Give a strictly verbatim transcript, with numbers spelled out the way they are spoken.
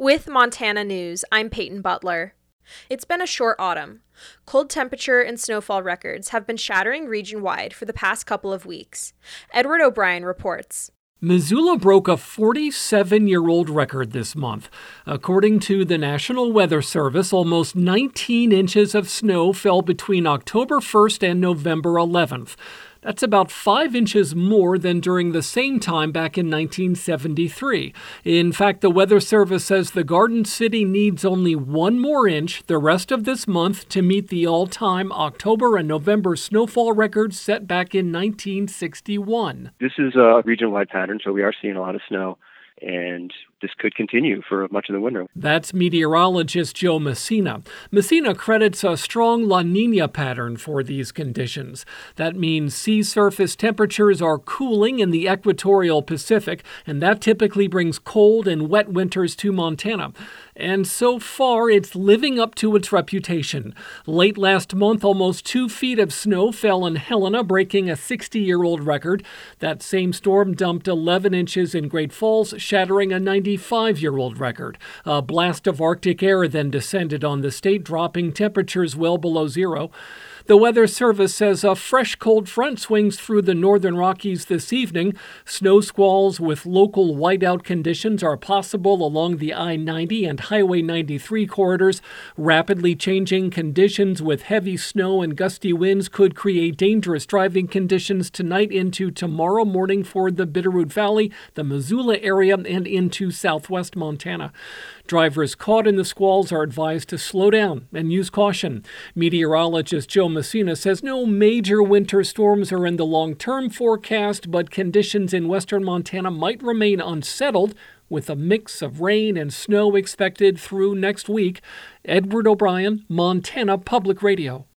With Montana News, I'm Peyton Butler. It's been a short autumn. Cold temperature and snowfall records have been shattering region-wide for the past couple of weeks. Edward O'Brien reports. Missoula broke a forty-seven-year-old record this month. According to the National Weather Service, almost nineteen inches of snow fell between October first and November eleventh. That's about five inches more than during the same time back in nineteen seventy-three. In fact, the Weather Service says the Garden City needs only one more inch the rest of this month to meet the all-time October and November snowfall records set back in nineteen sixty-one. This is a region-wide pattern, so we are seeing a lot of snow, and this could continue for much of the winter. That's meteorologist Joe Messina. Messina credits a strong La Nina pattern for these conditions. That means sea surface temperatures are cooling in the equatorial Pacific, and that typically brings cold and wet winters to Montana. And so far, it's living up to its reputation. Late last month, almost two feet of snow fell in Helena, breaking a sixty-year-old record. That same storm dumped eleven inches in Great Falls, shattering a ninety-five-year-old record. A blast of Arctic air then descended on the state, dropping temperatures well below zero. The Weather Service says a fresh cold front swings through the northern Rockies this evening. Snow squalls with local whiteout conditions are possible along the I ninety and Highway ninety-three corridors. Rapidly changing conditions with heavy snow and gusty winds could create dangerous driving conditions tonight into tomorrow morning for the Bitterroot Valley, the Missoula area, and into southwest Montana. Drivers caught in the squalls are advised to slow down and use caution. Meteorologist Joe Messina says no major winter storms are in the long-term forecast, but conditions in western Montana might remain unsettled with a mix of rain and snow expected through next week. Edward O'Brien, Montana Public Radio.